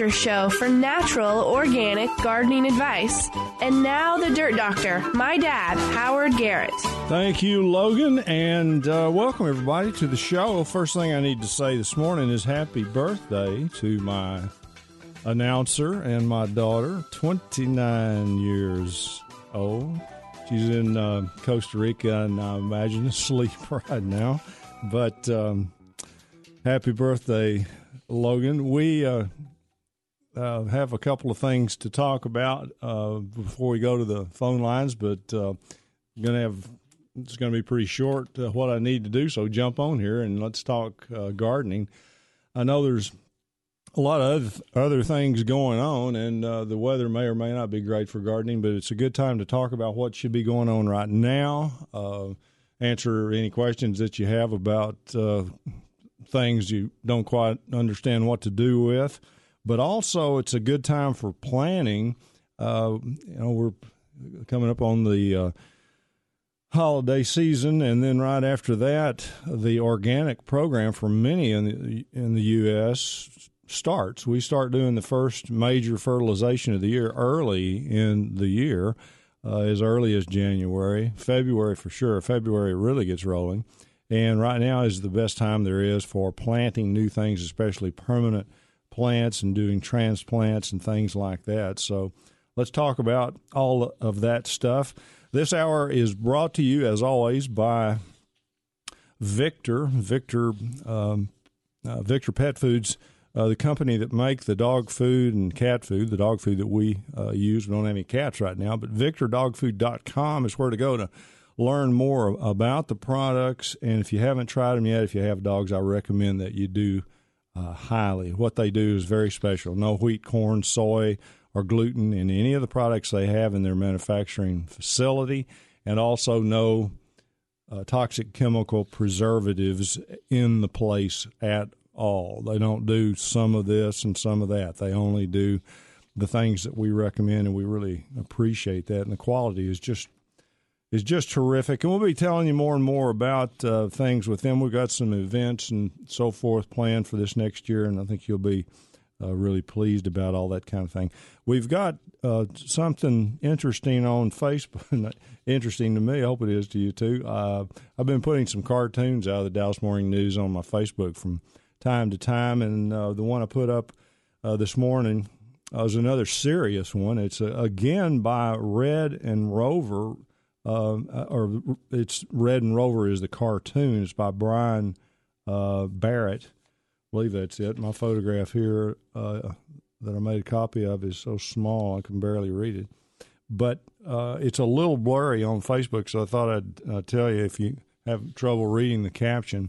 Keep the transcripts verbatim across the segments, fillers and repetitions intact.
Doctor Show for natural, organic gardening advice. And now the Dirt Doctor, my dad, Howard Garrett. Thank you, Logan, and uh, welcome everybody to the show. First thing I need to say this morning is happy birthday to my announcer and my daughter, twenty-nine years old. She's in uh, Costa Rica, and I imagine asleep right now. But um, happy birthday, Logan. We uh, uh, have a couple of things to talk about uh, before we go to the phone lines, but uh, I'm going to have it's going to be pretty short uh, what I need to do, so jump on here and let's talk uh, gardening. I know there's a lot of other, other things going on, and uh, the weather may or may not be great for gardening, but it's a good time to talk about what should be going on right now, uh, answer any questions that you have about uh, things you don't quite understand what to do with, but also it's a good time for planning. Uh, you know, we're coming up on the uh, holiday season, and then right after that, the organic program for many in the in the U S starts. We start doing the first major fertilization of the year early in the year, uh, as early as January, February for sure. February really gets rolling, and right now is the best time there is for planting new things, especially permanent plants and doing transplants and things like that. So let's talk about all of that stuff. This hour is brought to you, as always, by Victor, Victor, um, uh, Victor Pet Foods, uh, the company that make the dog food and cat food, the dog food that we uh, use. We don't have any cats right now, but victor dog food dot com is where to go to learn more about the products. And if you haven't tried them yet, if you have dogs, I recommend that you do uh, highly. What they do is very special. No wheat, corn, soy, or gluten in any of the products they have in their manufacturing facility, and also no uh, toxic chemical preservatives in the place at all. They don't do some of this and some of that. They only do the things that we recommend, and we really appreciate that. And the quality is just is just terrific. And we'll be telling you more and more about uh, things with them. We've got some events and so forth planned for this next year, and I think you'll be Uh, really pleased about all that kind of thing. We've got uh, something interesting on Facebook. Interesting to me. I hope it is to you, too. Uh, I've been putting some cartoons out of the Dallas Morning News on my Facebook from time to time, and uh, the one I put up uh, this morning uh, is another serious one. It's, uh, again, by Red and Rover, uh, or it's Red and Rover is the cartoon. It's by Brian uh, Barrett. I believe that's it. My photograph here uh, that I made a copy of is so small I can barely read it. But uh, it's a little blurry on Facebook, so I thought I'd uh, tell you if you have trouble reading the caption.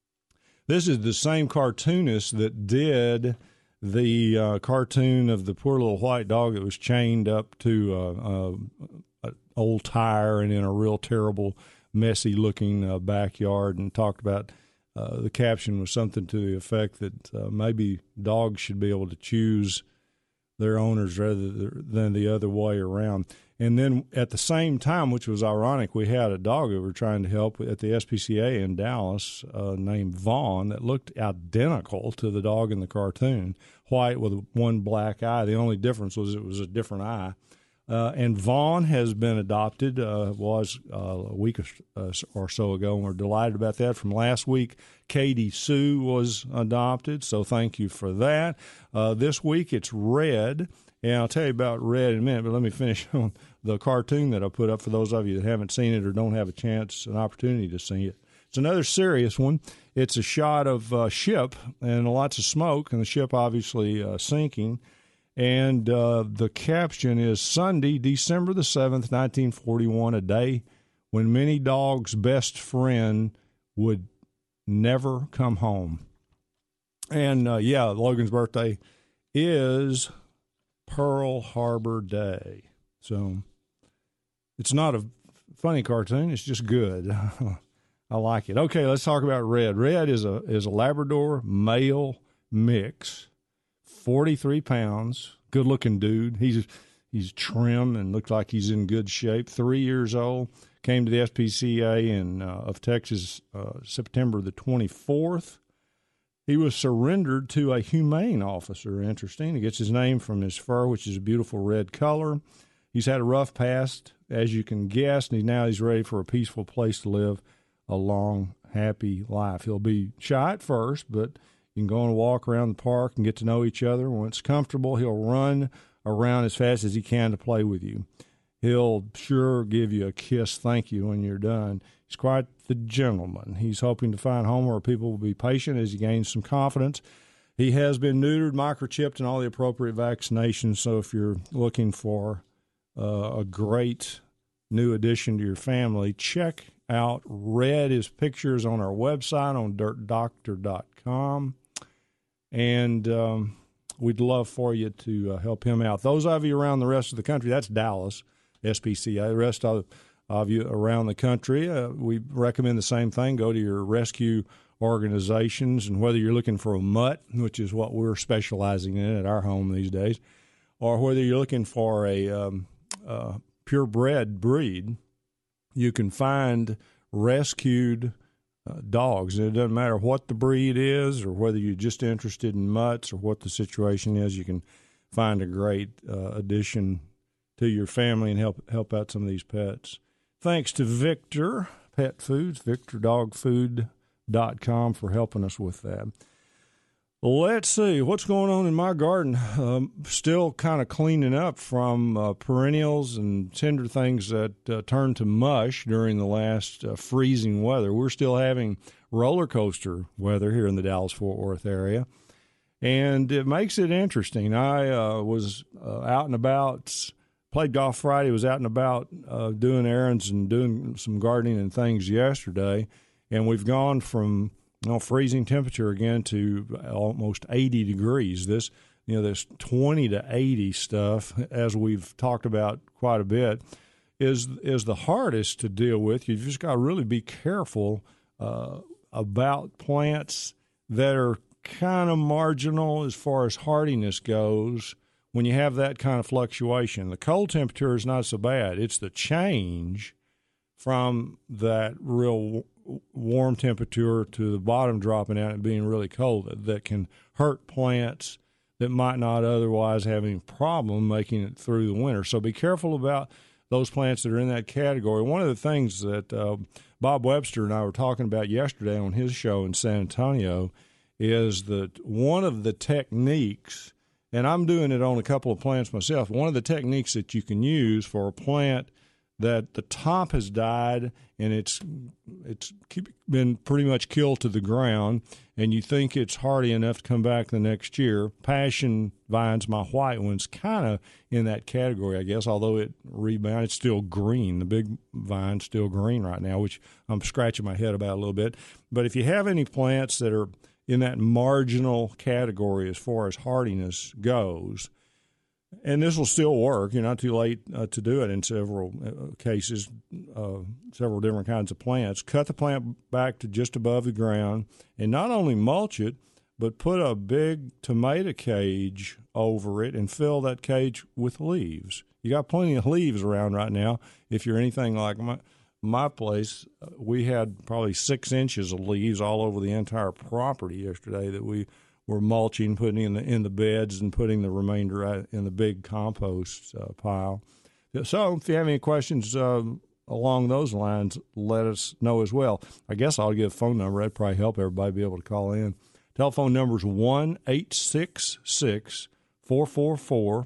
This is the same cartoonist that did the uh, cartoon of the poor little white dog that was chained up to uh, uh, an old tire and in a real terrible, messy-looking uh, backyard, and talked about Uh, the caption was something to the effect that uh, maybe dogs should be able to choose their owners rather than the other way around. And then at the same time, which was ironic, we had a dog that we were trying to help at the S P C A in Dallas uh, named Vaughn that looked identical to the dog in the cartoon, white with one black eye. The only difference was it was a different eye. Uh, and Vaughn has been adopted, uh, was uh, a week or, uh, or so ago, and we're delighted about that. From last week, Katie Sue was adopted, so thank you for that. Uh, this week, it's Red, and I'll tell you about Red in a minute, but let me finish on the cartoon that I put up for those of you that haven't seen it or don't have a chance, an opportunity to see it. It's another serious one. It's a shot of a ship and lots of smoke, and the ship obviously uh, sinking. And uh, the caption is Sunday, December the seventh, nineteen forty-one, a day when many dogs' best friend would never come home. And, uh, yeah, Logan's birthday is Pearl Harbor Day. So it's not a funny cartoon. It's just good. I like it. Okay, let's talk about Red. Red is a is a Labrador male mix. forty-three pounds, good-looking dude. He's he's trim and looks like he's in good shape. Three years old. Came to the S P C A in uh, of Texas uh, September the twenty-fourth. He was surrendered to a humane officer. Interesting. He gets his name from his fur, which is a beautiful red color. He's had a rough past, as you can guess, and he, now he's ready for a peaceful place to live a long, happy life. He'll be shy at first, but you can go on a walk around the park and get to know each other. When it's comfortable, he'll run around as fast as he can to play with you. He'll sure give you a kiss thank you when you're done. He's quite the gentleman. He's hoping to find a home where people will be patient as he gains some confidence. He has been neutered, microchipped, and all the appropriate vaccinations. So if you're looking for uh, a great new addition to your family, check out Red. His pictures on our website on dirt doctor dot com. And um, we'd love for you to uh, help him out. Those of you around the rest of the country, that's Dallas, S P C A. The rest of of you around the country, uh, we recommend the same thing. Go to your rescue organizations, and whether you're looking for a mutt, which is what we're specializing in at our home these days, or whether you're looking for a um, uh, purebred breed, you can find rescued uh, dogs. And it doesn't matter what the breed is or whether you're just interested in mutts or what the situation is, you can find a great uh, addition to your family and help help out some of these pets. Thanks to Victor Pet Foods, victor dog food dot com, for helping us with that. Let's see what's going on in my garden. Um, still kind of cleaning up from uh, perennials and tender things that uh, turned to mush during the last uh, freezing weather. We're still having roller coaster weather here in the Dallas-Fort Worth area, and it makes it interesting. I uh, was uh, out and about. Played golf Friday, was out and about uh, doing errands and doing some gardening and things yesterday, and we've gone from you know, freezing temperature again to almost eighty degrees. This, you know, this twenty to eighty stuff, as we've talked about quite a bit, is is the hardest to deal with. You've just got to really be careful uh, about plants that are kind of marginal as far as hardiness goes. When you have that kind of fluctuation, the cold temperature is not so bad. It's the change from that real warm temperature to the bottom dropping out and being really cold that, that can hurt plants that might not otherwise have any problem making it through the winter. So be careful about those plants that are in that category. One of the things that uh, Bob Webster and I were talking about yesterday on his show in San Antonio is that one of the techniques, and I'm doing it on a couple of plants myself, one of the techniques that you can use for a plant that the top has died and it's it's been pretty much killed to the ground, and you think it's hardy enough to come back the next year. Passion vines, my white ones, kind of in that category, I guess, although it rebounded. It's still green. The big vine's still green right now, which I'm scratching my head about a little bit. But if you have any plants that are in that marginal category as far as hardiness goes, and this will still work. You're not too late uh, to do it in several uh, cases, uh, several different kinds of plants. Cut the plant back to just above the ground, and not only mulch it, but put a big tomato cage over it and fill that cage with leaves. You got plenty of leaves around right now. If you're anything like my my place, we had probably six inches of leaves all over the entire property yesterday that we were mulching, putting in the in the beds, and putting the remainder in the big compost uh, pile. So if you have any questions uh, along those lines, let us know as well. I guess I'll give a phone number. That'd probably help everybody be able to call in. Telephone number is one eight six six, four four four,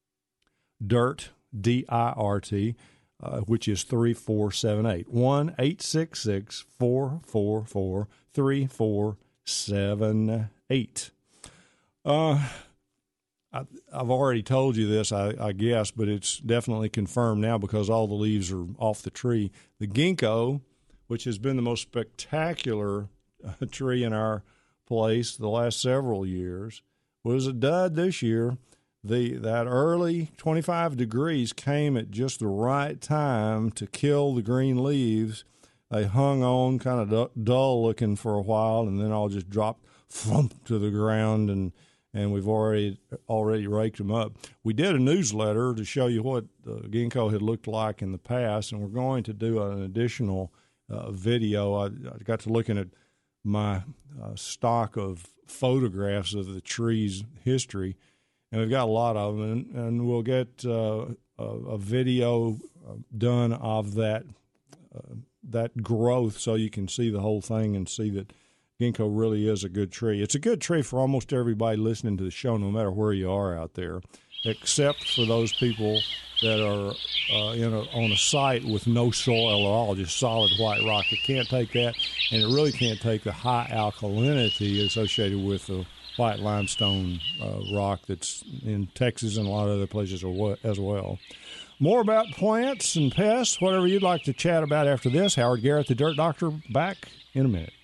D I R T, D I R T, uh, which is three four seven eight. one eight six six, four four four, three four seven eight. Uh, I, I've already told you this, I, I guess, but it's definitely confirmed now because all the leaves are off the tree. The ginkgo, which has been the most spectacular uh, tree in our place the last several years, was a dud this year. The that early twenty-five degrees came at just the right time to kill the green leaves. They hung on kind of dull looking for a while, and then all just dropped flump to the ground, and and we've already already raked them up. We did a newsletter to show you what the ginkgo had looked like in the past, and we're going to do an additional uh, video. I, I got to looking at my uh, stock of photographs of the tree's history, and we've got a lot of them, and, and we'll get uh, a, a video done of that uh, that growth so you can see the whole thing and see that ginkgo really is a good tree. It's a good tree for almost everybody listening to the show, no matter where you are out there, except for those people that are uh, in a, on a site with no soil at all, just solid white rock. It can't take that, and it really can't take the high alkalinity associated with the white limestone uh, rock that's in Texas and a lot of other places as well. More about plants and pests, whatever you'd like to chat about after this. Howard Garrett, the Dirt Doctor, back in a minute.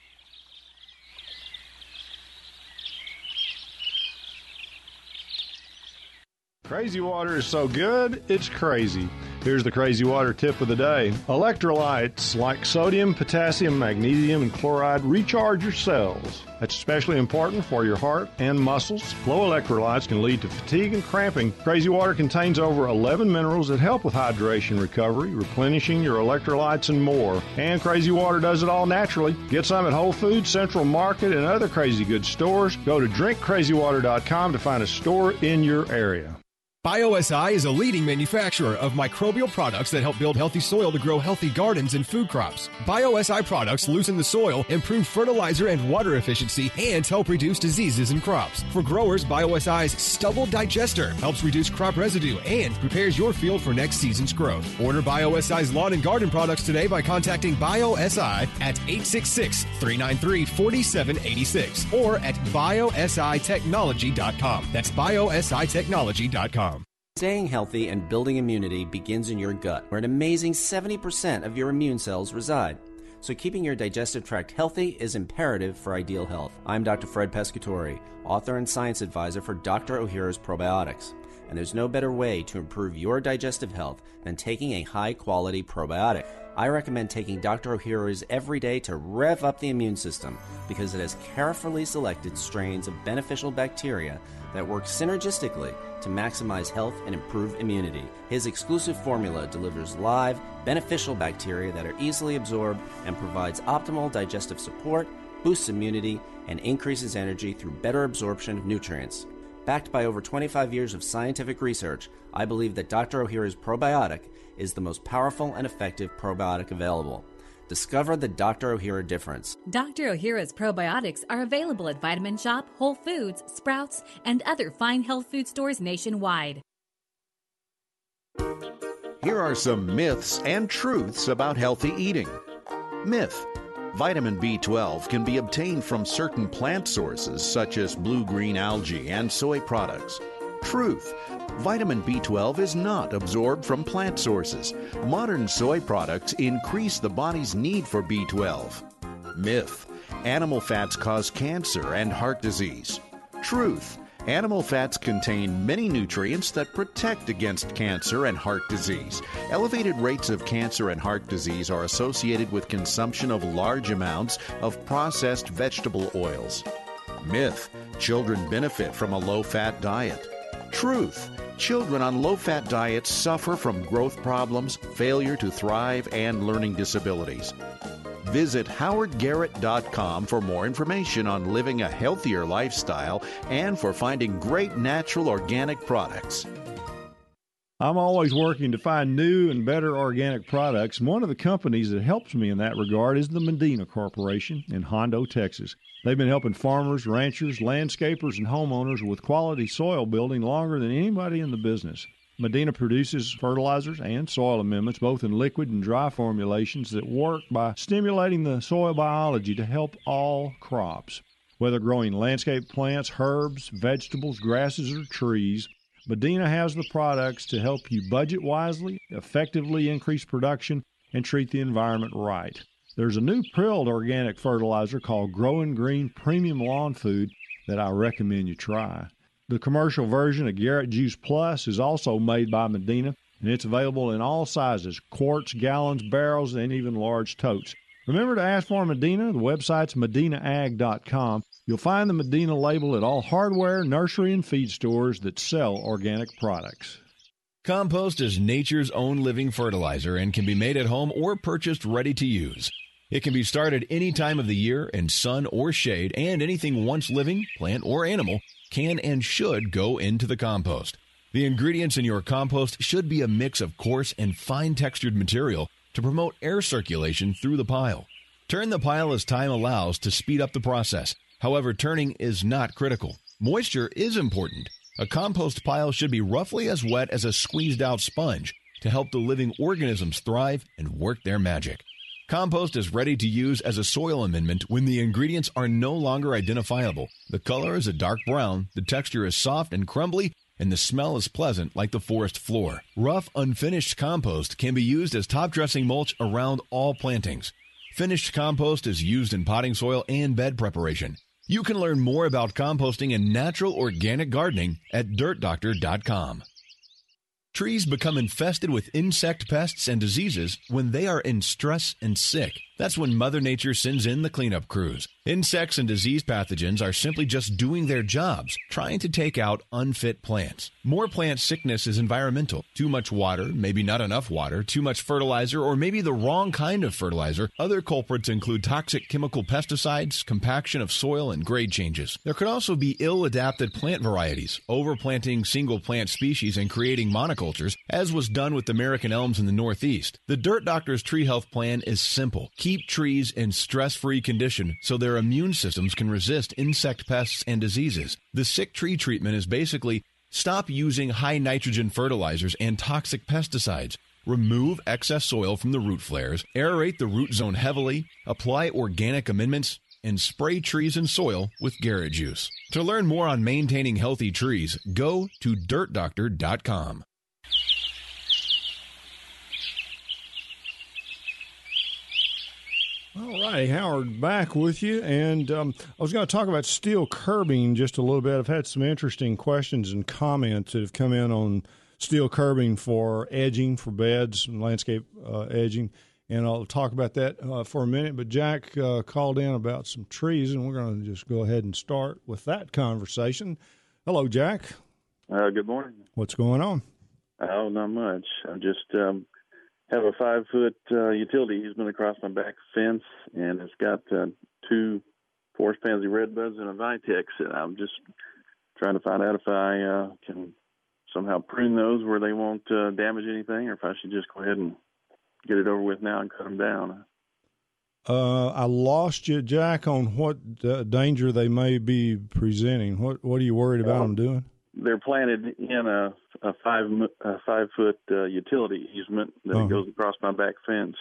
Crazy water is so good, it's crazy. Here's the crazy water tip of the day. Electrolytes like sodium, potassium, magnesium, and chloride recharge your cells. That's especially important for your heart and muscles. Low electrolytes can lead to fatigue and cramping. Crazy water contains over eleven minerals that help with hydration recovery, replenishing your electrolytes, and more. And Crazy Water does it all naturally. Get some at Whole Foods, Central Market, and other Crazy Good stores. Go to drink crazy water dot com to find a store in your area. BioSI is a leading manufacturer of microbial products that help build healthy soil to grow healthy gardens and food crops. BioSI products loosen the soil, improve fertilizer and water efficiency, and help reduce diseases in crops. For growers, BioSI's Stubble Digester helps reduce crop residue and prepares your field for next season's growth. Order BioSI's lawn and garden products today by contacting BioSI at eight six six, three nine three, four seven eight six or at biosi technology dot com. That's biosi technology dot com. Staying healthy and building immunity begins in your gut, where an amazing seventy percent of your immune cells reside. So keeping your digestive tract healthy is imperative for ideal health. I'm Doctor Fred Pescatore, author and science advisor for Doctor Ohhira's Probiotics. And there's no better way to improve your digestive health than taking a high-quality probiotic. I recommend taking Doctor Ohhira's every day to rev up the immune system because it has carefully selected strains of beneficial bacteria that work synergistically to maximize health and improve immunity. His exclusive formula delivers live, beneficial bacteria that are easily absorbed and provides optimal digestive support, boosts immunity, and increases energy through better absorption of nutrients. Backed by over twenty-five years of scientific research, I believe that Doctor Ohhira's probiotic is the most powerful and effective probiotic available. Discover the Doctor Ohhira difference. Doctor Ohhira's probiotics are available at Vitamin Shop, Whole Foods, Sprouts, and other fine health food stores nationwide. Here are some myths and truths about healthy eating. Myth: vitamin B twelve can be obtained from certain plant sources such as blue-green algae and soy products. Truth: vitamin B twelve is not absorbed from plant sources. Modern soy products increase the body's need for B twelve. Myth: animal fats cause cancer and heart disease. Truth: animal fats contain many nutrients that protect against cancer and heart disease. Elevated rates of cancer and heart disease are associated with consumption of large amounts of processed vegetable oils. Myth: children benefit from a low-fat diet. Truth: children on low-fat diets suffer from growth problems, failure to thrive, and learning disabilities. Visit howard garrett dot com for more information on living a healthier lifestyle and for finding great natural organic products. I'm always working to find new and better organic products. One of the companies that helps me in that regard is the Medina Corporation in Hondo, Texas. They've been helping farmers, ranchers, landscapers, and homeowners with quality soil building longer than anybody in the business. Medina produces fertilizers and soil amendments, both in liquid and dry formulations, that work by stimulating the soil biology to help all crops. Whether growing landscape plants, herbs, vegetables, grasses, or trees, Medina has the products to help you budget wisely, effectively increase production, and treat the environment right. There's a new prilled organic fertilizer called Growing Green Premium Lawn Food that I recommend you try. The commercial version of Garrett Juice Plus is also made by Medina, and it's available in all sizes: quarts, gallons, barrels, and even large totes. Remember to ask for Medina. The website's medina ag dot com. You'll find the Medina label at all hardware, nursery, and feed stores that sell organic products. Compost is nature's own living fertilizer and can be made at home or purchased ready to use. It can be started any time of the year in sun or shade, and anything once living, plant or animal, can and should go into the compost. The ingredients in your compost should be a mix of coarse and fine-textured material to promote air circulation through the pile. Turn the pile as time allows to speed up the process. However, turning is not critical. Moisture is important. A compost pile should be roughly as wet as a squeezed-out sponge to help the living organisms thrive and work their magic. Compost is ready to use as a soil amendment when the ingredients are no longer identifiable. The color is a dark brown, the texture is soft and crumbly, and the smell is pleasant like the forest floor. Rough, unfinished compost can be used as top-dressing mulch around all plantings. Finished compost is used in potting soil and bed preparation. You can learn more about composting and natural organic gardening at dirt doctor dot com. Trees become infested with insect pests and diseases when they are in stress and sick. That's when Mother Nature sends in the cleanup crews. Insects and disease pathogens are simply just doing their jobs, trying to take out unfit plants. More plant sickness is environmental. Too much water, maybe not enough water, too much fertilizer, or maybe the wrong kind of fertilizer. Other culprits include toxic chemical pesticides, compaction of soil, and grade changes. There could also be ill-adapted plant varieties, overplanting single plant species and creating monocultures, as was done with American elms in the Northeast. The Dirt Doctor's Tree Health Plan is simple. Keep trees in stress-free condition so their immune systems can resist insect pests and diseases. The sick tree treatment is basically stop using high nitrogen fertilizers and toxic pesticides. Remove excess soil from the root flares, aerate the root zone heavily, apply organic amendments, and spray trees and soil with Garrett juice. To learn more on maintaining healthy trees, go to dirt doctor dot com. All right, Howard, back with you. And um, I was going to talk about steel curbing just a little bit. I've had some interesting questions and comments that have come in on steel curbing for edging, for beds and landscape uh, edging. And I'll talk about that uh, for a minute. But Jack uh, called in about some trees, and we're going to just go ahead and start with that conversation. Hello, Jack. Uh, good morning. What's going on? Oh, not much. I just um, have a five-foot uh, utility easement across my back fence, and it's got uh, two forest pansy redbuds and a vitex. And I'm just trying to find out if I uh, can somehow prune those where they won't uh, damage anything, or if I should just go ahead and get it over with now and cut them down. Uh, I lost you, Jack, on what uh, danger they may be presenting. What What are you worried about um, them doing? They're planted in a, a five a five foot uh, utility easement that uh-huh. goes across my back fence.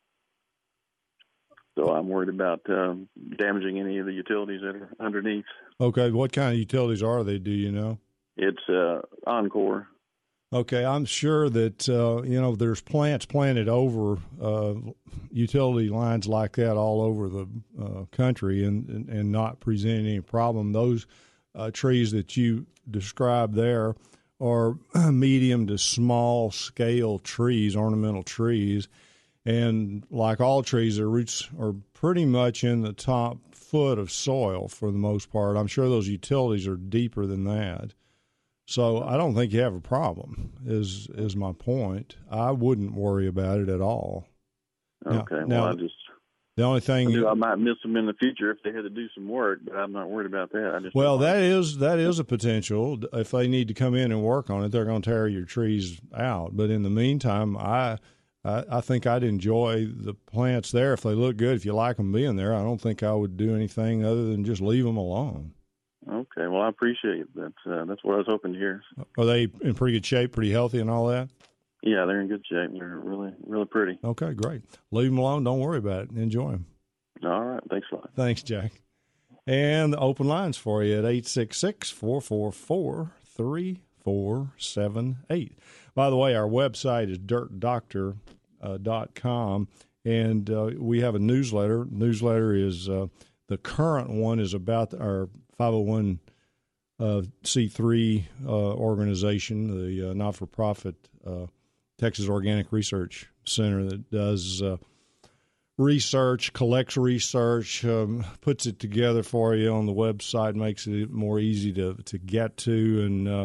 So I'm worried about um, damaging any of the utilities that are underneath. Okay, what kind of utilities are they? Do you know? It's uh, Encore. Okay, I'm sure that uh, you know there's plants planted over uh, utility lines like that all over the uh, country, and, and and not presenting any problem. Those uh, trees that you described there are medium to small scale trees, ornamental trees, and like all trees, their roots are pretty much in the top foot of soil for the most part. I'm sure those utilities are deeper than that. So I don't think you have a problem, is is my point. I wouldn't worry about it at all. Okay, now, well, now, I just the only thing I, you, I might miss them in the future if they had to do some work, but I'm not worried about that. I just well, that is that is a potential. If they need to come in and work on it, they're going to tear your trees out. But in the meantime, I, I I think I'd enjoy the plants there if they look good. If you like them being there, I don't think I would do anything other than just leave them alone. Okay, well, I appreciate it. That's uh, that's what I was hoping to hear. Are they in pretty good shape, pretty healthy, and all that? Yeah, they're in good shape. They're really, really pretty. Okay, great. Leave them alone. Don't worry about it. Enjoy them. All right. Thanks a lot. Thanks, Jack. And the open lines for you at eight six six, four four four, three four seven eight. By the way, our website is dirt doctor dot com, and uh, we have a newsletter. Newsletter is uh, the current one is about our five oh one c three uh, organization, the uh, not-for-profit uh, Texas Organic Research Center that does uh, research, collects research, um, puts it together for you on the website, makes it more easy to, to get to, and uh,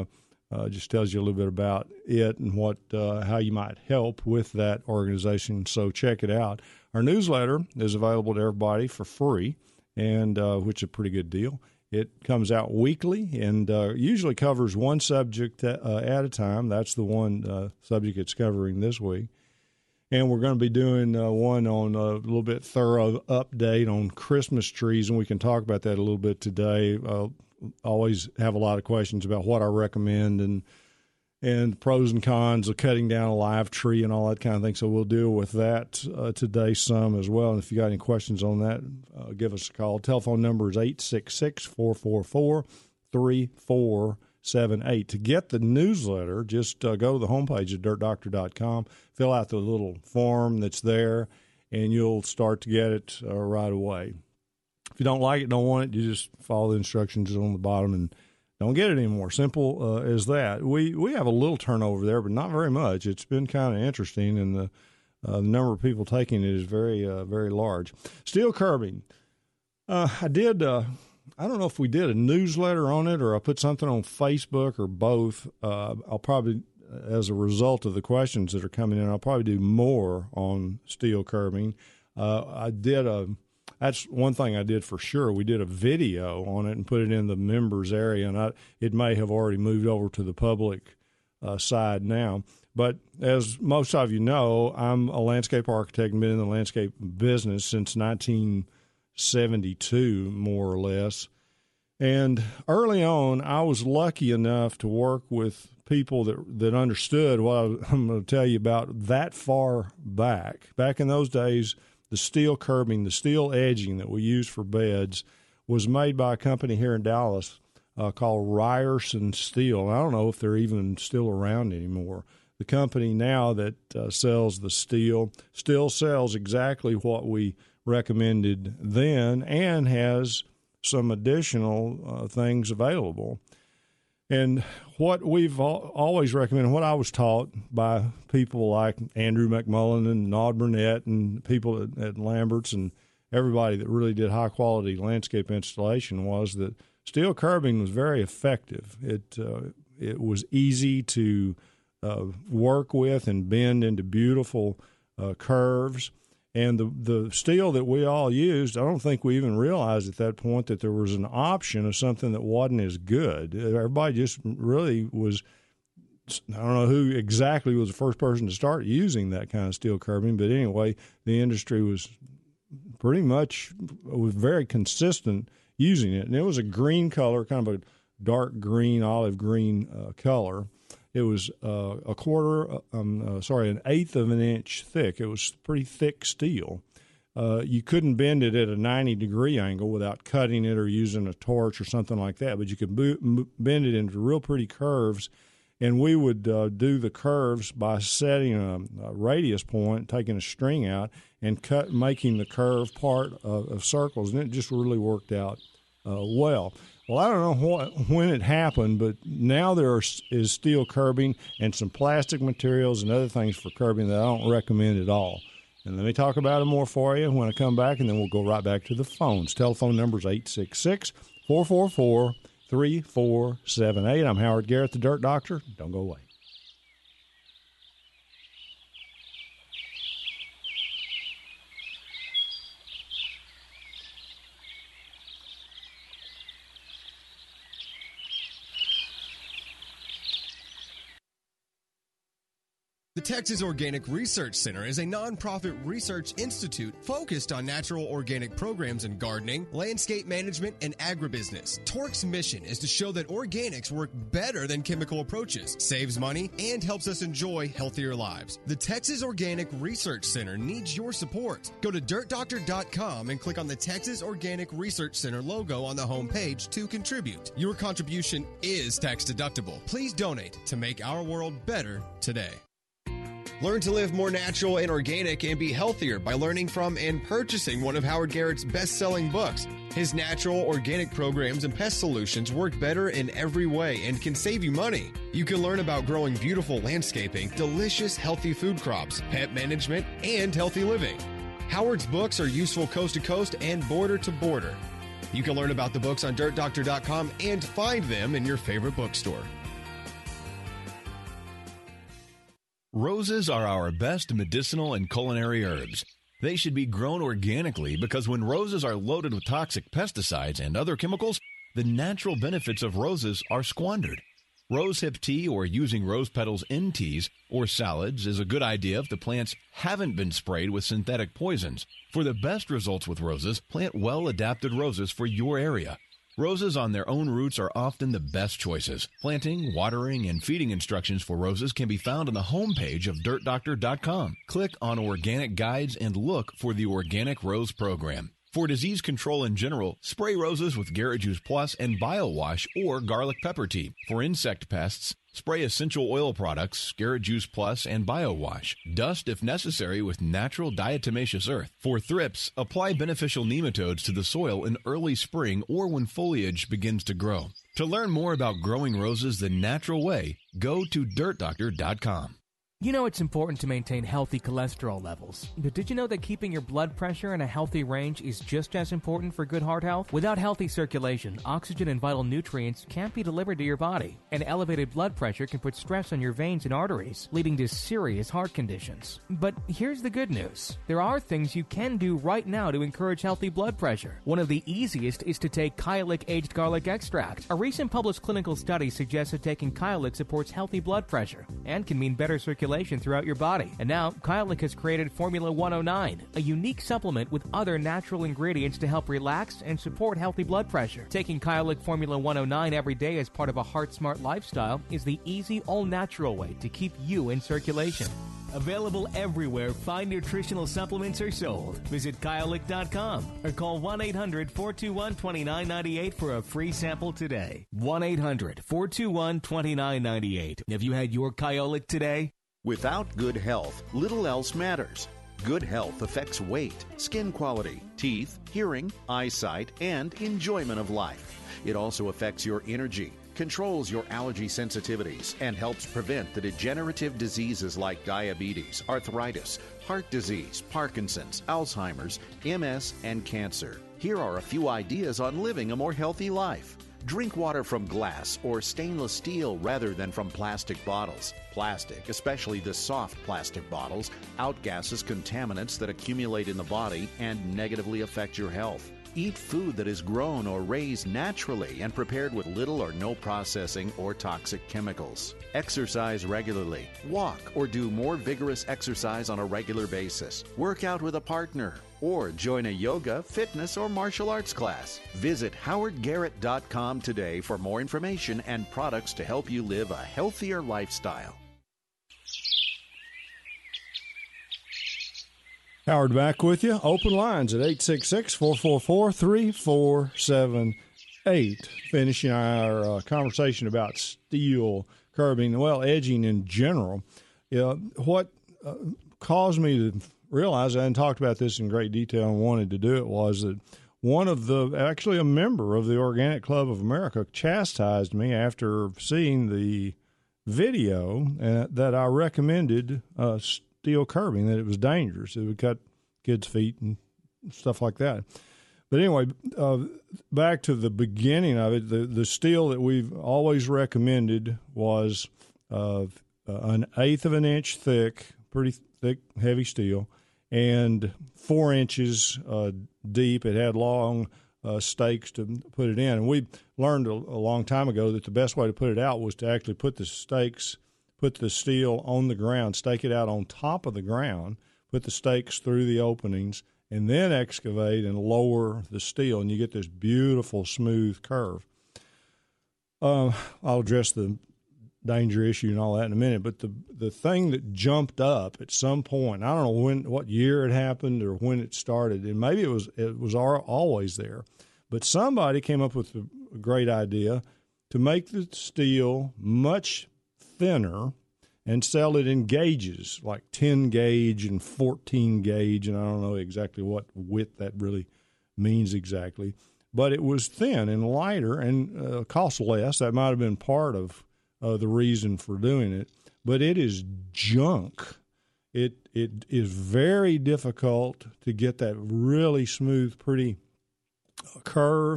Uh, just tells you a little bit about it and what uh, how you might help with that organization. So check it out. Our newsletter is available to everybody for free, and uh, which is a pretty good deal. It comes out weekly and uh, usually covers one subject uh, at a time. That's the one uh, subject it's covering this week. And we're going to be doing uh, one on a little bit thorough update on Christmas trees, and we can talk about that a little bit today. Uh, always have a lot of questions about what I recommend and and pros and cons of cutting down a live tree and all that kind of thing. So we'll deal with that uh, today some as well. And if you got any questions on that, uh, give us a call. Telephone number is eight six six, four four four, three four seven eight. To get the newsletter, just uh, go to the homepage at dirt doctor dot com, fill out the little form that's there, and you'll start to get it uh, right away. If you don't like it, don't want it, you just follow the instructions on the bottom and don't get it anymore. Simple uh, as that. We we have a little turnover there, but not very much. It's been kind of interesting, and the, uh, the number of people taking it is very, uh, very large. Steel curbing. Uh, I did, uh, I don't know if we did a newsletter on it or I put something on Facebook or both. Uh, I'll probably, as a result of the questions that are coming in, I'll probably do more on steel curbing. Uh, I did a... That's one thing I did for sure. We did a video on it and put it in the members area, and I, it may have already moved over to the public uh, side now. But as most of you know, I'm a landscape architect and been in the landscape business since nineteen seventy-two, more or less. And early on, I was lucky enough to work with people that that understood what I'm going to tell you about that far back. Back in those days, the steel curbing, the steel edging that we use for beds was made by a company here in Dallas uh, called Ryerson Steel. I don't know if they're even still around anymore. The company now that uh, sells the steel still sells exactly what we recommended then and has some additional uh, things available. And what we've al- always recommended, what I was taught by people like Andrew McMullen and Nod Burnett and people at, at Lambert's and everybody that really did high-quality landscape installation, was that steel curbing was very effective. It uh, it was easy to uh, work with and bend into beautiful uh, curves. And the the steel that we all used, I don't think we even realized at that point that there was an option of something that wasn't as good. Everybody just really was, I don't know who exactly was the first person to start using that kind of steel curbing, but anyway, the industry was pretty much was very consistent using it. And it was a green color, kind of a dark green, olive green uh, color. It was uh, a quarter, um, uh, sorry, an eighth of an inch thick. It was pretty thick steel. Uh, you couldn't bend it at a ninety degree angle without cutting it or using a torch or something like that, but you could bo- m- bend it into real pretty curves. And we would uh, do the curves by setting a, a radius point, taking a string out, and cut, making the curve part of, of circles. And it just really worked out uh, well. Well, I don't know what, when it happened, but now there is steel curbing and some plastic materials and other things for curbing that I don't recommend at all. And let me talk about it more for you when I come back, and then we'll go right back to the phones. Telephone number is eight six six, four four four, three four seven eight. I'm Howard Garrett, the Dirt Doctor. Don't go away. The Texas Organic Research Center is a nonprofit research institute focused on natural organic programs in gardening, landscape management, and agribusiness. Torque's mission is to show that organics work better than chemical approaches, saves money, and helps us enjoy healthier lives. The Texas Organic Research Center needs your support. Go to dirt doctor dot com and click on the Texas Organic Research Center logo on the homepage to contribute. Your contribution is tax deductible. Please donate to make our world better today. Learn to live more natural and organic and be healthier by learning from and purchasing one of Howard Garrett's best-selling books. His natural, organic programs and pest solutions work better in every way and can save you money. You can learn about growing beautiful landscaping, delicious, healthy food crops, pet management, and healthy living. Howard's books are useful coast to coast and border to border. You can learn about the books on dirt doctor dot com and find them in your favorite bookstore. Roses are our best medicinal and culinary herbs. They should be grown organically because when roses are loaded with toxic pesticides and other chemicals, the natural benefits of roses are squandered. Rosehip tea or using rose petals in teas or salads is a good idea if the plants haven't been sprayed with synthetic poisons. For the best results with roses, plant well-adapted roses for your area. Roses on their own roots are often the best choices. Planting, watering, and feeding instructions for roses can be found on the homepage of dirt doctor dot com. Click on Organic Guides and look for the Organic Rose Program. For disease control in general, spray roses with Garrett Juice Plus and BioWash or garlic pepper tea. For insect pests, spray essential oil products, Garrett Juice Plus and BioWash. Dust if necessary with natural diatomaceous earth. For thrips, apply beneficial nematodes to the soil in early spring or when foliage begins to grow. To learn more about growing roses the natural way, go to dirt doctor dot com. You know it's important to maintain healthy cholesterol levels, but did you know that keeping your blood pressure in a healthy range is just as important for good heart health? Without healthy circulation, oxygen and vital nutrients can't be delivered to your body, and elevated blood pressure can put stress on your veins and arteries, leading to serious heart conditions. But here's the good news. There are things you can do right now to encourage healthy blood pressure. One of the easiest is to take Kyolic Aged Garlic Extract. A recent published clinical study suggests that taking Kyolic supports healthy blood pressure and can mean better circulation throughout your body. And now, Kyolic has created Formula one oh nine, a unique supplement with other natural ingredients to help relax and support healthy blood pressure. Taking Kyolic Formula one oh nine every day as part of a heart-smart lifestyle is the easy, all-natural way to keep you in circulation. Available everywhere fine nutritional supplements are sold. Visit Kyolic dot com or call one eight hundred four two one two nine nine eight for a free sample today. one eight hundred four two one two nine nine eight. Have you had your Kyolic today? Without good health, little else matters. Good health affects weight, skin quality, teeth, hearing, eyesight, and enjoyment of life. It also affects your energy, controls your allergy sensitivities, and helps prevent the degenerative diseases like diabetes, arthritis, heart disease, Parkinson's, Alzheimer's, M S, and cancer. Here are a few ideas on living a more healthy life. Drink water from glass or stainless steel rather than from plastic bottles. Plastic, especially the soft plastic bottles, outgasses contaminants that accumulate in the body and negatively affect your health. Eat food that is grown or raised naturally and prepared with little or no processing or toxic chemicals. Exercise regularly. Walk or do more vigorous exercise on a regular basis. Work out with a partner or join a yoga, fitness, or martial arts class. Visit howard garrett dot com today for more information and products to help you live a healthier lifestyle. Howard back with you. Open lines at eight six six, four four four, three four seven eight. Finishing our uh, conversation about steel curbing, well, edging in general. Uh, what uh, caused me to realize, I hadn't talked about this in great detail and wanted to do it, was that one of the, actually a member of the Organic Club of America chastised me after seeing the video uh, that I recommended uh, steel curbing, that it was dangerous. It would cut kids' feet and stuff like that. But anyway, uh, back to the beginning of it, the, the steel that we've always recommended was uh, an eighth of an inch thick, pretty thick, heavy steel, and four inches uh, deep. It had long uh, stakes to put it in. And we learned a, a long time ago that the best way to put it out was to actually put the stakes, put the steel on the ground, stake it out on top of the ground, put the stakes through the openings, and then excavate and lower the steel, and you get this beautiful, smooth curve. Uh, I'll address the danger issue and all that in a minute, but the the thing that jumped up at some point, I don't know when, what year it happened or when it started, and maybe it was it was always there, but somebody came up with a, a great idea to make the steel much thinner and sell it in gauges, like ten gauge and fourteen gauge, and I don't know exactly what width that really means exactly, but it was thin and lighter and uh, cost less. That might have been part of Uh, the reason for doing it, but it is junk. It it is very difficult to get that really smooth, pretty curve.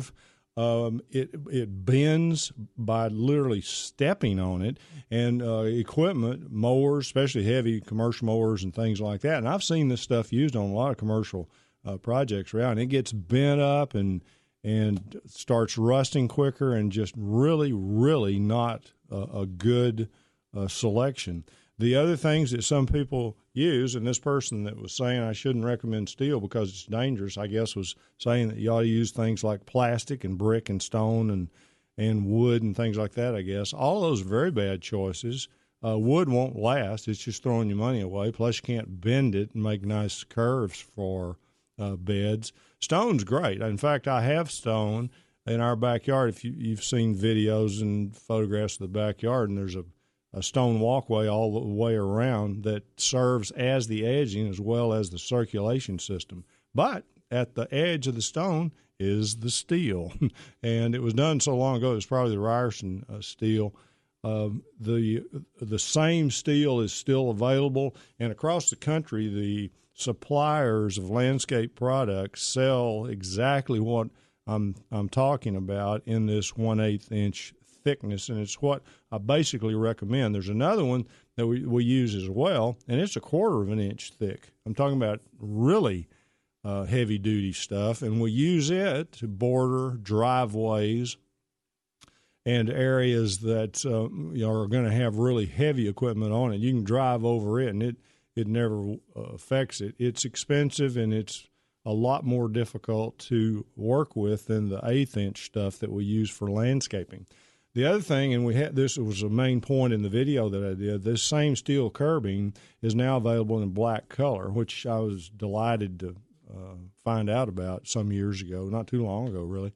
Um, it it bends by literally stepping on it, and uh, equipment, mowers, especially heavy commercial mowers and things like that. And I've seen this stuff used on a lot of commercial uh, projects around. It gets bent up and and starts rusting quicker, and just really, really not a, a good uh, selection. The other things that some people use, and this person that was saying I shouldn't recommend steel because it's dangerous, I guess, was saying that you ought to use things like plastic and brick and stone and, and wood and things like that, I guess. All of those are very bad choices. Uh, wood won't last. It's just throwing your money away. Plus, you can't bend it and make nice curves for uh, beds. Stone's great. In fact, I have stone in our backyard. If you, you've seen videos and photographs of the backyard, and there's a a stone walkway all the way around that serves as the edging as well as the circulation system. But at the edge of the stone is the steel, and it was done so long ago, it was probably the Ryerson uh, steel. Um, the the same steel is still available, and across the country, the suppliers of landscape products sell exactly what I'm I'm talking about in this one eighth inch thickness, and it's what I basically recommend. There's another one that we, we use as well, and it's a quarter of an inch thick. I'm talking about really uh, heavy-duty stuff, and we use it to border driveways and areas that uh, you know, are going to have really heavy equipment on it. You can drive over it, and it, it never uh, affects it. It's expensive, and it's a lot more difficult to work with than the eighth inch stuff that we use for landscaping. The other thing, and we had this was a main point in the video that I did, this same steel curbing is now available in black color, which I was delighted to uh, find out about some years ago, not too long ago, really.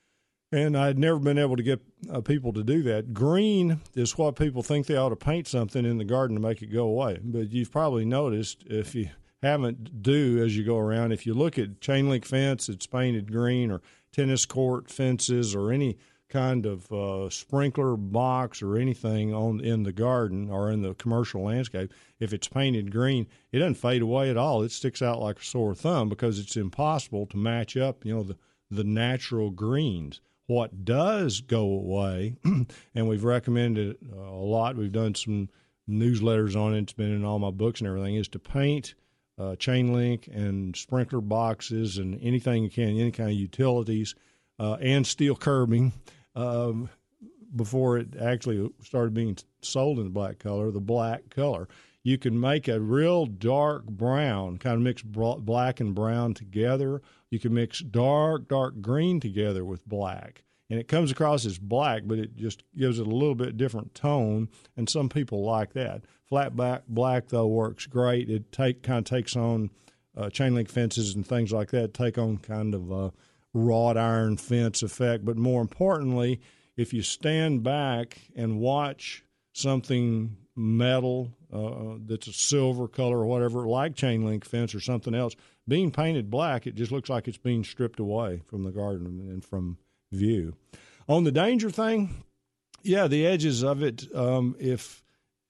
And I'd never been able to get uh, people to do that. Green is what people think they ought to paint something in the garden to make it go away. But you've probably noticed, if you haven't, do as you go around, if you look at chain link fence, it's painted green, or tennis court fences, or any kind of uh, sprinkler box or anything on in the garden or in the commercial landscape, if it's painted green, it doesn't fade away at all. It sticks out like a sore thumb because it's impossible to match up, you know, the, the natural greens. What does go away, and we've recommended it uh, a lot, we've done some newsletters on it, it's been in all my books and everything, is to paint uh, chain link and sprinkler boxes and anything you can, any kind of utilities, uh, and steel curbing, Um, before it actually started being sold in the black color, the black color. You can make a real dark brown, kind of mix black and brown together. You can mix dark, dark green together with black. And it comes across as black, but it just gives it a little bit different tone, and some people like that. Flat black, black though, works great. It take kind of takes on uh, chain link fences and things like that, take on kind of a wrought iron fence effect. But more importantly, if you stand back and watch something metal uh, that's a silver color or whatever, like chain link fence or something else, being painted black, it just looks like it's being stripped away from the garden and from view. On the danger thing, yeah, the edges of it, um, if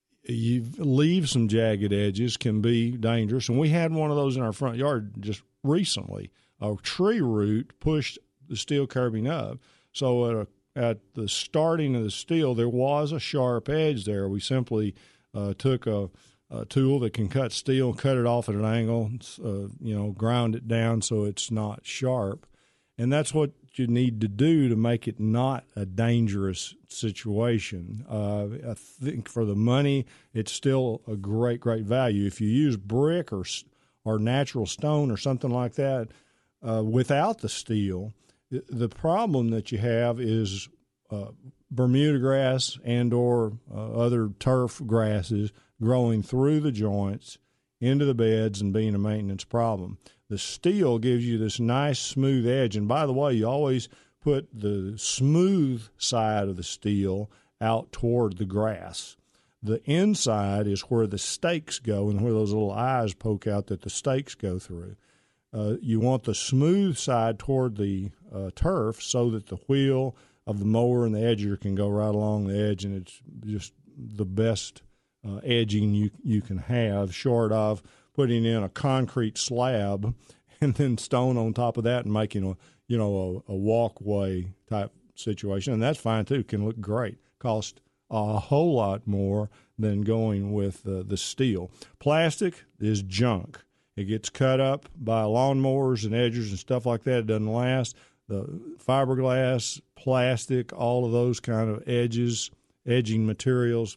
you leave some jagged edges, can be dangerous. And we had one of those in our front yard just recently. A tree root pushed the steel curbing up. So at, a, at the starting of the steel, there was a sharp edge there. We simply uh, took a, a tool that can cut steel, cut it off at an angle, uh, you know, ground it down so it's not sharp. And that's what you need to do to make it not a dangerous situation. Uh, I think for the money, it's still a great, great value. If you use brick or or natural stone or something like that, Uh, without the steel, the problem that you have is uh, Bermuda grass and or uh, other turf grasses growing through the joints into the beds and being a maintenance problem. The steel gives you this nice smooth edge. And by the way, you always put the smooth side of the steel out toward the grass. The inside is where the stakes go and where those little eyes poke out that the stakes go through. Uh, you want the smooth side toward the uh, turf so that the wheel of the mower and the edger can go right along the edge, and it's just the best uh, edging you you can have, short of putting in a concrete slab and then stone on top of that and making a, you know, a, a walkway type situation. And that's fine too. Can look great. Cost a whole lot more than going with uh, the steel. Plastic is junk. It gets cut up by lawnmowers and edgers and stuff like that. It doesn't last. The fiberglass, plastic, all of those kind of edges, edging materials,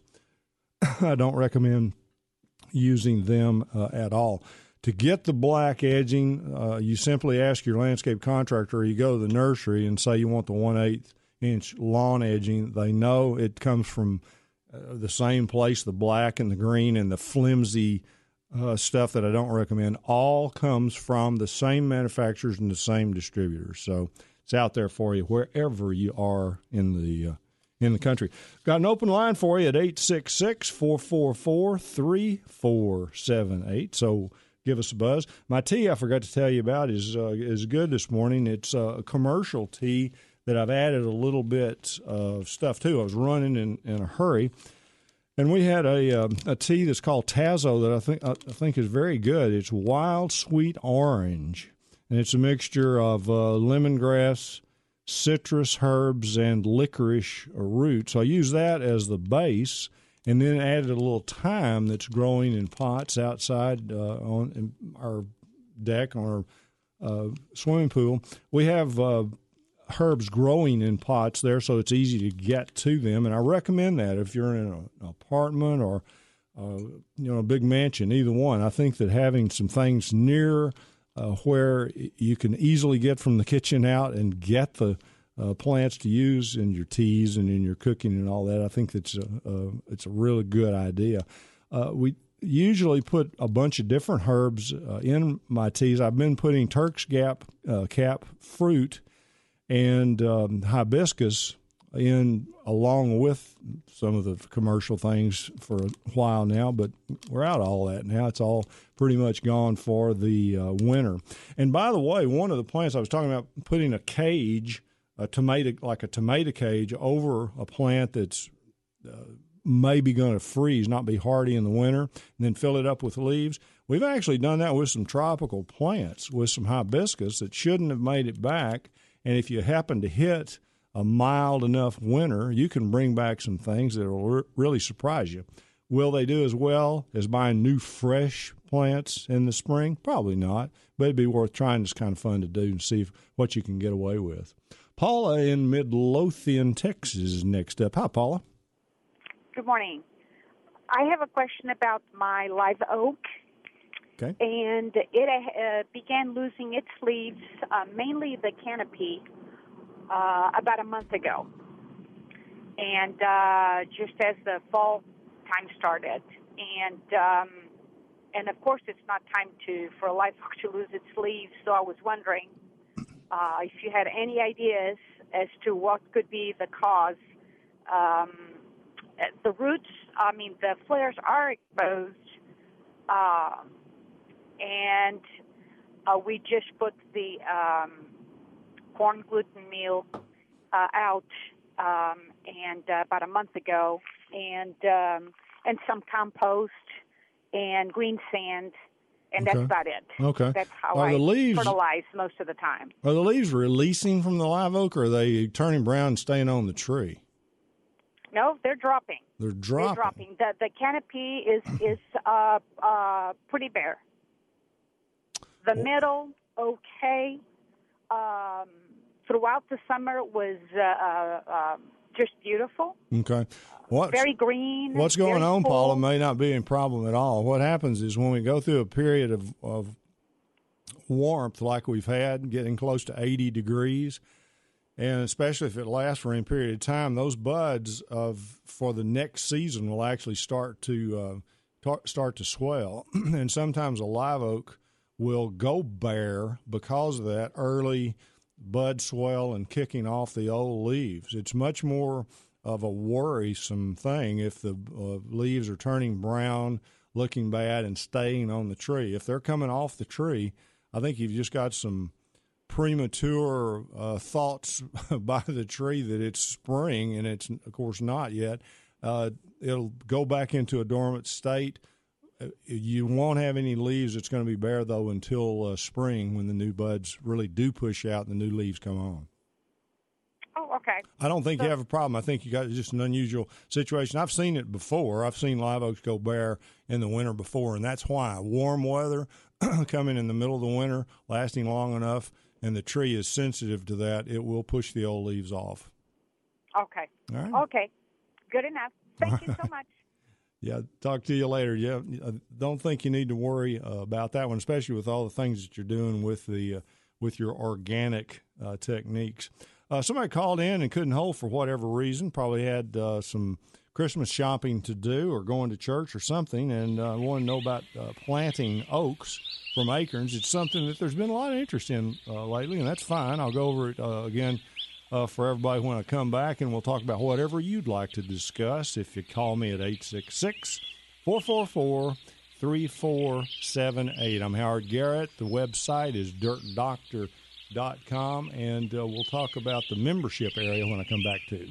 I don't recommend using them uh, at all. To get the black edging, uh, you simply ask your landscape contractor, or you go to the nursery and say you want the one eighth inch lawn edging. They know it comes from uh, the same place, the black and the green and the flimsy uh, stuff that I don't recommend. All comes from the same manufacturers and the same distributors. So it's out there for you wherever you are in the uh, in the country. Got an open line for you at eight six six, four four four, three four seven eight. So give us a buzz. My tea I forgot to tell you about is uh, is good this morning. It's a commercial tea that I've added a little bit of stuff to. I was running in, in a hurry, and we had a um, a tea that's called Tazo that I think I think is very good. It's wild sweet orange, and it's a mixture of uh, lemongrass, citrus herbs, and licorice root. So I use that as the base, and then added a little thyme that's growing in pots outside uh, on our deck, on our uh, swimming pool. We have uh, herbs growing in pots there, so it's easy to get to them. And I recommend that if you're in an apartment or uh, you know a big mansion, either one. I think that having some things near uh, where you can easily get from the kitchen out and get the Uh, plants to use in your teas and in your cooking and all that, I think that's a, a, it's a really good idea. Uh, we usually put a bunch of different herbs uh, in my teas. I've been putting Turk's Gap uh, cap fruit and um, hibiscus in along with some of the commercial things for a while now, but we're out of all that now. It's all pretty much gone for the uh, winter. And by the way, one of the plants I was talking about, putting a cage, a tomato, like a tomato cage over a plant that's uh, maybe going to freeze, not be hardy in the winter, and then fill it up with leaves. We've actually done that with some tropical plants, with some hibiscus that shouldn't have made it back. And if you happen to hit a mild enough winter, you can bring back some things that will re- really surprise you. Will they do as well as buying new fresh plants in the spring? Probably not, but it'd be worth trying. It's kind of fun to do and see if, what you can get away with. Paula in Midlothian, Texas is next up. Hi, Paula. Good morning. I have a question about my live oak. Okay. And it uh, began losing its leaves, uh, mainly the canopy, uh, about a month ago. And uh, just as the fall time started. And, um, and of course, it's not time to for a live oak to lose its leaves, so I was wondering Uh, if you had any ideas as to what could be the cause. Um, the roots, I mean, the flares are exposed, uh, and uh, we just put the um, corn gluten meal uh, out um, and uh, about a month ago, and um, and some compost and green sand. And okay. that's about it. Okay. That's how are I the leaves, fertilize most of the time. Are the leaves releasing from the live oak, or are they turning brown and staying on the tree? No, they're dropping. They're dropping. They're dropping. The, the canopy is, is uh, uh, pretty bare. The well, middle, okay. Um, throughout the summer was uh, uh, just beautiful. Okay. What's, very green. What's going on, full. Paula, may not be a problem at all. What happens is when we go through a period of, of warmth like we've had, getting close to eighty degrees, and especially if it lasts for any period of time, those buds of for the next season will actually start to uh, tar- start to swell. And sometimes a live oak will go bare because of that early bud swell and kicking off the old leaves. It's much more of a worrisome thing if the uh, leaves are turning brown, looking bad, and staying on the tree. If they're coming off the tree, I think you've just got some premature uh, thoughts by the tree that it's spring, and it's, of course, not yet. Uh, it'll go back into a dormant state you won't have any leaves that's going to be bare, though, until uh, spring when the new buds really do push out and the new leaves come on. Oh, okay. I don't think so, you have a problem. I think you got just an unusual situation. I've seen it before. I've seen live oaks go bare in the winter before, and that's why. Warm weather coming in the middle of the winter, lasting long enough, and the tree is sensitive to that, it will push the old leaves off. Okay. All right. Okay. Good enough. Thank you so much. Yeah, talk to you later. Yeah, I don't think you need to worry uh, about that one, especially with all the things that you're doing with the uh, with your organic uh, techniques. Uh, somebody called in and couldn't hold for whatever reason, probably had uh, some Christmas shopping to do or going to church or something, and uh, wanted to know about uh, planting oaks from acorns. It's something that there's been a lot of interest in uh, lately, and that's fine. I'll go over it uh, again uh, for everybody when I come back, and we'll talk about whatever you'd like to discuss if you call me at eight six six, four four four, three four seven eight. I'm Howard Garrett. The website is dirt doctor dot com, and uh, we'll talk about the membership area when I come back too.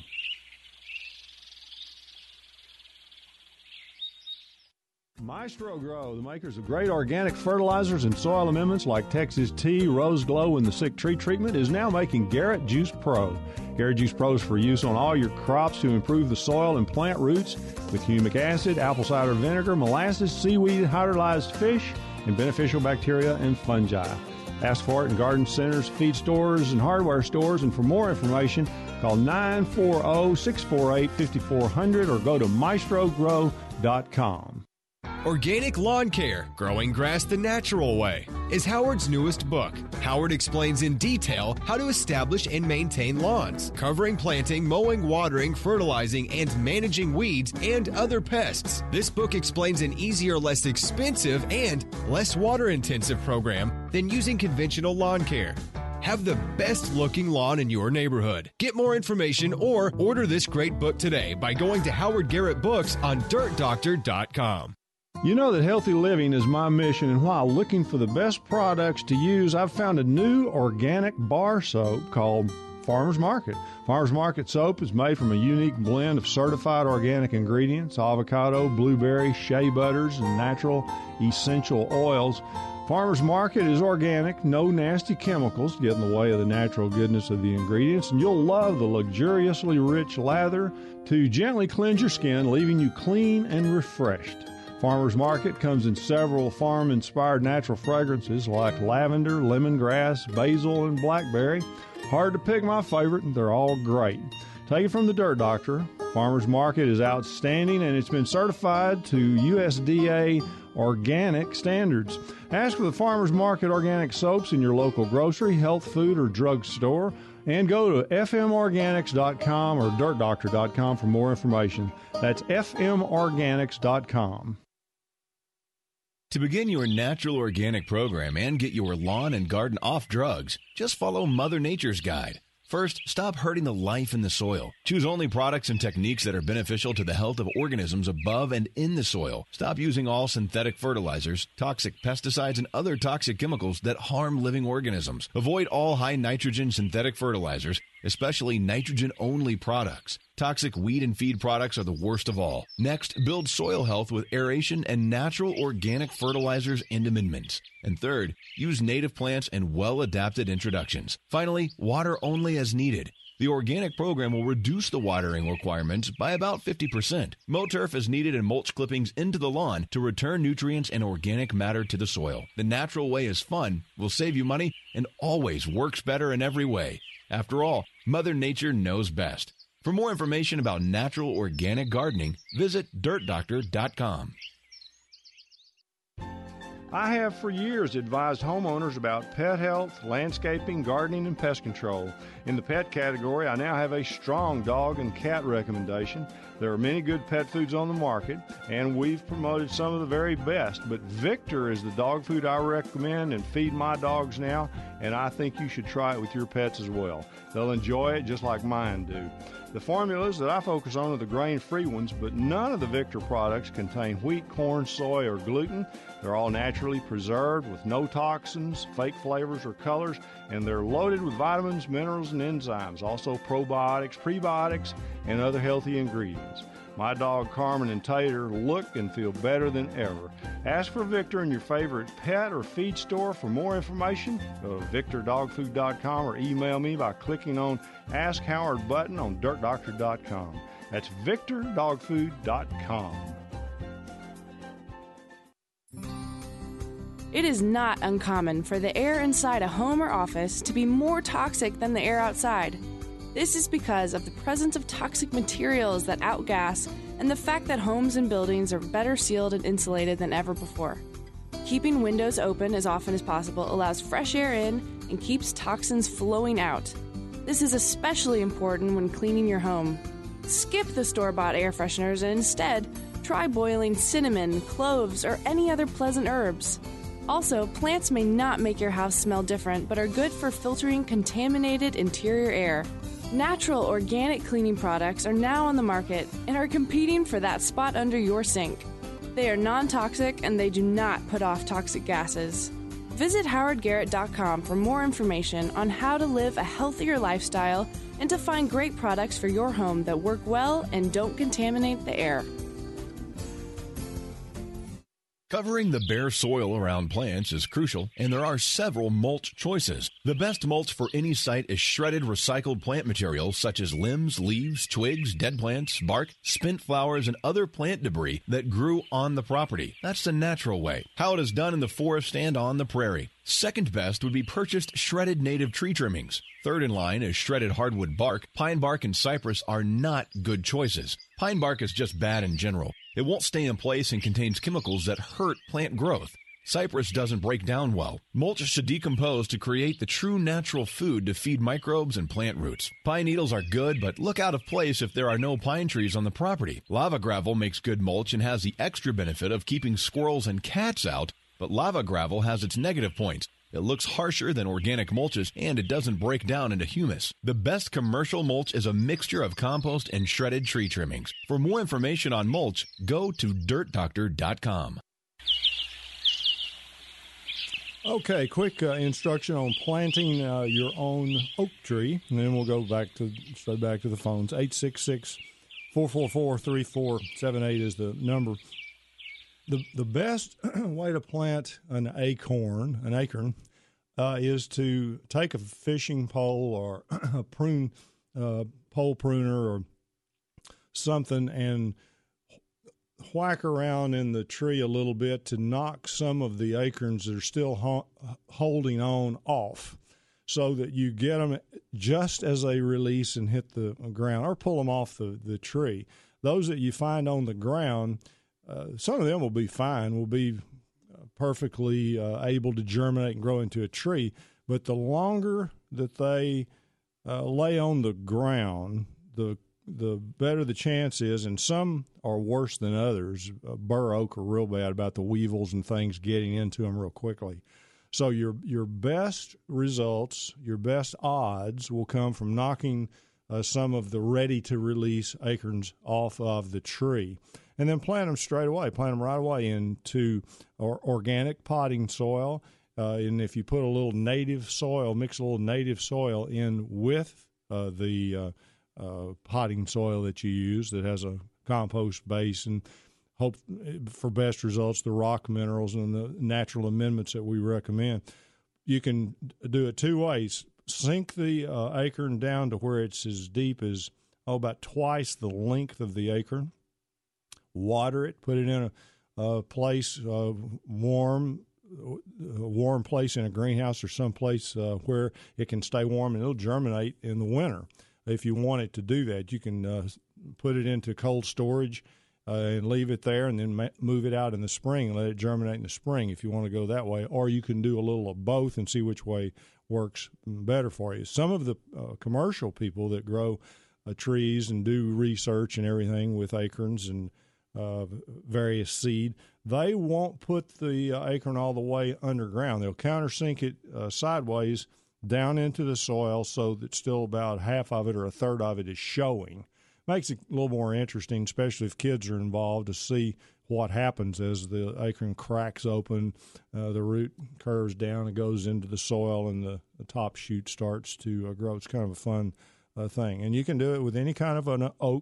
Maestro Grow, the makers of great organic fertilizers and soil amendments like Texas Tea, Rose Glow, and the Sick Tree Treatment, is now making Garrett Juice Pro. Garrett Juice Pro is for use on all your crops to improve the soil and plant roots with humic acid, apple cider vinegar, molasses, seaweed, hydrolyzed fish, and beneficial bacteria and fungi. Ask for it in garden centers, feed stores, and hardware stores. And for more information, call nine four zero, six four eight, five four zero zero or go to maestro grow dot com. Organic Lawn Care, Growing Grass the Natural Way, is Howard's newest book. Howard explains in detail how to establish and maintain lawns, covering planting, mowing, watering, fertilizing, and managing weeds and other pests. This book explains an easier, less expensive, and less water-intensive program than using conventional lawn care. Have the best-looking lawn in your neighborhood. Get more information or order this great book today by going to Howard Garrett Books on dirt doctor dot com. You know that healthy living is my mission, and while looking for the best products to use, I've found a new organic bar soap called Farmer's Market. Farmer's Market soap is made from a unique blend of certified organic ingredients, avocado, blueberry, shea butters, and natural essential oils. Farmer's Market is organic, no nasty chemicals get in the way of the natural goodness of the ingredients, and you'll love the luxuriously rich lather to gently cleanse your skin, leaving you clean and refreshed. Farmer's Market comes in several farm-inspired natural fragrances like lavender, lemongrass, basil, and blackberry. Hard to pick my favorite, and they're all great. Take it from the Dirt Doctor. Farmer's Market is outstanding, and it's been certified to U S D A organic standards. Ask for the Farmer's Market organic soaps in your local grocery, health food, or drug store. And go to f m organics dot com or dirt doctor dot com for more information. That's f m organics dot com. To begin your natural organic program and get your lawn and garden off drugs, just follow Mother Nature's guide. First, stop hurting the life in the soil. Choose only products and techniques that are beneficial to the health of organisms above and in the soil. Stop using all synthetic fertilizers, toxic pesticides, and other toxic chemicals that harm living organisms. Avoid all high nitrogen synthetic fertilizers, especially nitrogen-only products. Toxic weed and feed products are the worst of all. Next, build soil health with aeration and natural organic fertilizers and amendments. And third, use native plants and well-adapted introductions. Finally, water only as needed. The organic program will reduce the watering requirements by about fifty percent. Mow turf as needed and mulch clippings into the lawn to return nutrients and organic matter to the soil. The natural way is fun, will save you money, and always works better in every way. After all, Mother Nature knows best. For more information about natural organic gardening, visit dirt doctor dot com. I have for years advised homeowners about pet health, landscaping, gardening, and pest control. In the pet category, I now have a strong dog and cat recommendation. There are many good pet foods on the market, and we've promoted some of the very best. But Victor is the dog food I recommend and feed my dogs now, and I think you should try it with your pets as well. They'll enjoy it just like mine do. The formulas that I focus on are the grain-free ones, but none of the Victor products contain wheat, corn, soy, or gluten. They're all naturally preserved with no toxins, fake flavors, or colors, and they're loaded with vitamins, minerals, and enzymes, also probiotics, prebiotics, and other healthy ingredients. My dog Carmen and Tater look and feel better than ever. Ask for Victor in your favorite pet or feed store. For more information, go to victor dog food dot com or email me by clicking on Ask Howard button on dirt doctor dot com. That's victor dog food dot com. It is not uncommon for the air inside a home or office to be more toxic than the air outside. This is because of the presence of toxic materials that outgas and the fact that homes and buildings are better sealed and insulated than ever before. Keeping windows open as often as possible allows fresh air in and keeps toxins flowing out. This is especially important when cleaning your home. Skip the store-bought air fresheners and instead try boiling cinnamon, cloves, or any other pleasant herbs. Also, plants may not make your house smell different, but are good for filtering contaminated interior air. Natural organic cleaning products are now on the market and are competing for that spot under your sink. They are non-toxic and they do not put off toxic gases. Visit howard garrett dot com for more information on how to live a healthier lifestyle and to find great products for your home that work well and don't contaminate the air. Covering the bare soil around plants is crucial, and there are several mulch choices. The best mulch for any site is shredded recycled plant materials such as limbs, leaves, twigs, dead plants, bark, spent flowers, and other plant debris that grew on the property. That's the natural way, how it is done in the forest and on the prairie. Second best would be purchased shredded native tree trimmings. Third in line is shredded hardwood bark. Pine bark and cypress are not good choices. Pine bark is just bad in general. It won't stay in place and contains chemicals that hurt plant growth. Cypress doesn't break down well. Mulch should decompose to create the true natural food to feed microbes and plant roots. Pine needles are good, but look out of place if there are no pine trees on the property. Lava gravel makes good mulch and has the extra benefit of keeping squirrels and cats out, but lava gravel has its negative points. It looks harsher than organic mulches, and it doesn't break down into humus. The best commercial mulch is a mixture of compost and shredded tree trimmings. For more information on mulch, go to dirt doctor dot com. Okay, quick uh, instruction on planting uh, your own oak tree, and then we'll go back to straight back to the phones. eight six six, four four four, three four seven eight is the number. The the best way to plant an acorn, an acorn, uh, is to take a fishing pole or a prune uh, pole pruner or something and whack around in the tree a little bit to knock some of the acorns that are still ho- holding on off, so that you get them just as they release and hit the ground, or pull them off the, the tree. Those that you find on the ground, Uh, some of them will be fine, will be perfectly uh, able to germinate and grow into a tree. But the longer that they uh, lay on the ground, the the better the chance is. And some are worse than others. Uh, bur oak are real bad about the weevils and things getting into them real quickly. So your your best results, your best odds will come from knocking uh, some of the ready-to-release acorns off of the tree. And then plant them straight away. Plant them right away into or organic potting soil. Uh, and if you put a little native soil, mix a little native soil in with uh, the uh, uh, potting soil that you use that has a compost base, and hope for best results, the rock minerals and the natural amendments that we recommend. You can do it two ways. Sink the uh, acorn down to where it's as deep as, oh, about twice the length of the acorn. Water it, put it in a, a place, uh, warm, a warm place in a greenhouse or someplace uh, where it can stay warm, and it'll germinate in the winter. If you want it to do that, you can uh, put it into cold storage uh, and leave it there, and then ma- move it out in the spring and let it germinate in the spring if you want to go that way. Or you can do a little of both and see which way works better for you. Some of the uh, commercial people that grow uh, trees and do research and everything with acorns and Uh, various seed, they won't put the uh, acorn all the way underground. They'll countersink it uh, sideways down into the soil so that still about half of it or a third of it is showing. Makes it a little more interesting, especially if kids are involved, to see what happens as the acorn cracks open, uh, the root curves down and goes into the soil, and the, the top shoot starts to uh, grow. It's kind of a fun uh, thing. And you can do it with any kind of an oak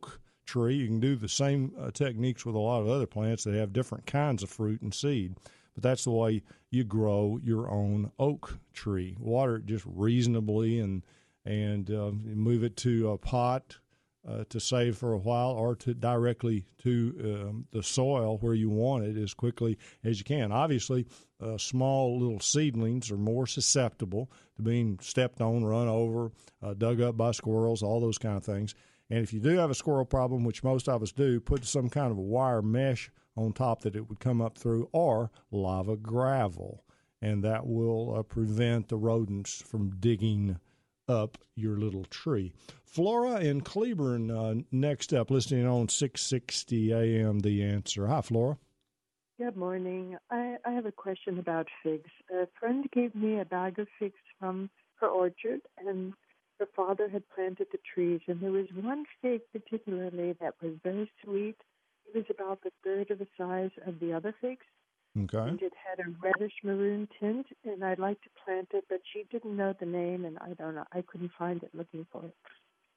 tree. You can do the same uh, techniques with a lot of other plants that have different kinds of fruit and seed. But that's the way you grow your own oak tree. Water it just reasonably and and uh, move it to a pot uh, to save for a while, or to directly to um, the soil where you want it as quickly as you can. Obviously, uh, small little seedlings are more susceptible to being stepped on, run over, uh, dug up by squirrels, all those kind of things. And if you do have a squirrel problem, which most of us do, put some kind of a wire mesh on top that it would come up through, or lava gravel, and that will uh, prevent the rodents from digging up your little tree. Flora in Cleburne, uh, next up, listening on six sixty A M The Answer. Hi, Flora. Good morning. I, I have a question about figs. A friend gave me a bag of figs from her orchard, and her father had planted the trees, and there was one fig particularly that was very sweet. It was about the third of the size of the other figs. Okay. And it had a reddish-maroon tint, and I'd like to plant it, but she didn't know the name, and I don't know. I couldn't find it looking for it.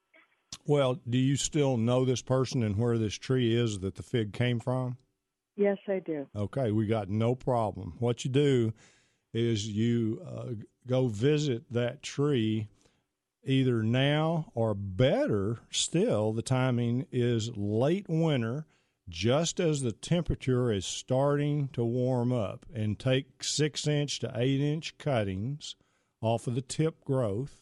Well, do you still know this person and where this tree is that the fig came from? Yes, I do. Okay, we got no problem. What you do is you uh, go visit that tree either now, or better still, the timing is late winter, just as the temperature is starting to warm up, and take six inch to eight inch cuttings off of the tip growth,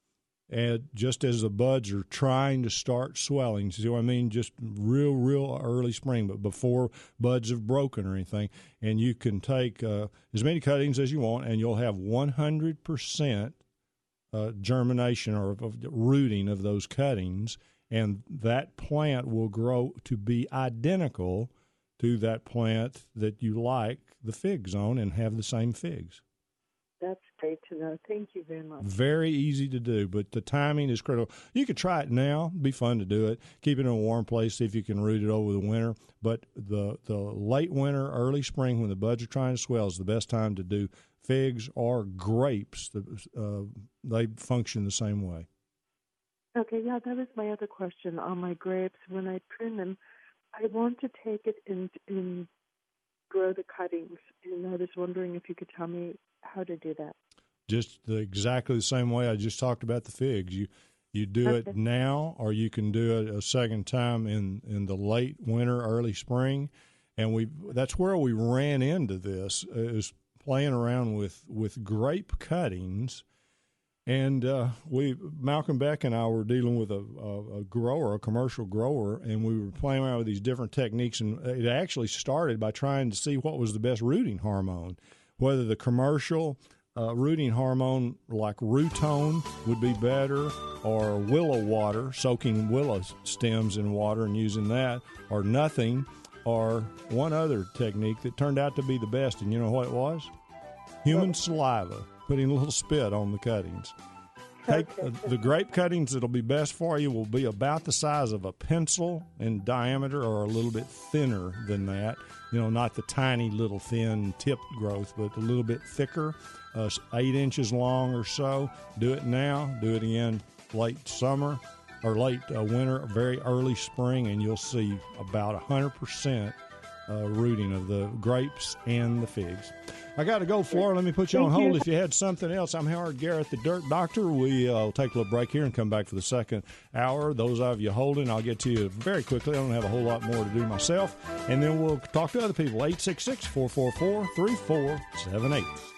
and just as the buds are trying to start swelling. See what I mean? Just real, real early spring, but before buds have broken or anything. And you can take uh, as many cuttings as you want, and you'll have one hundred percent uh, germination or of rooting of those cuttings. And that plant will grow to be identical to that plant that you like the figs on, and have the same figs. That's great to know. Thank you very much. Very easy to do, but the timing is critical. You could try it now. It'd be fun to do it. Keep it in a warm place, see if you can root it over the winter. But the, the late winter, early spring, when the buds are trying to swell, is the best time to do figs or grapes. Uh, they function the same way. Okay, yeah, that was my other question on my grapes. When I prune them, I want to take it and, and grow the cuttings, and I was wondering if you could tell me how to do that. Just the, exactly the same way I just talked about the figs. You you do okay. it now, or you can do it a second time in, in the late winter, early spring. And we that's where we ran into this, is playing around with, with grape cuttings. And uh, we, Malcolm Beck and I were dealing with a, a, a grower, a commercial grower, and we were playing around with these different techniques. And it actually started by trying to see what was the best rooting hormone, whether the commercial uh, rooting hormone like Rootone would be better, or willow water, soaking willow stems in water and using that, or nothing, or one other technique that turned out to be the best. And you know what it was? Human saliva. Putting a little spit on the cuttings. Take uh, the grape cuttings that'll be best for you will be about the size of a pencil in diameter, or a little bit thinner than that. You know, not the tiny little thin tip growth, but a little bit thicker, uh, eight inches long or so. Do it now. Do it again late summer or late uh, winter, very early spring, and you'll see about one hundred percent uh, rooting of the grapes and the figs. I got to go, Flora. Let me put you Thank on hold. You. If you had something else, I'm Howard Garrett, the Dirt Doctor. We'll uh, take a little break here and come back for the second hour. Those of you holding, I'll get to you very quickly. I don't have a whole lot more to do myself. And then we'll talk to other people. eight six six, four four four, three four seven eight.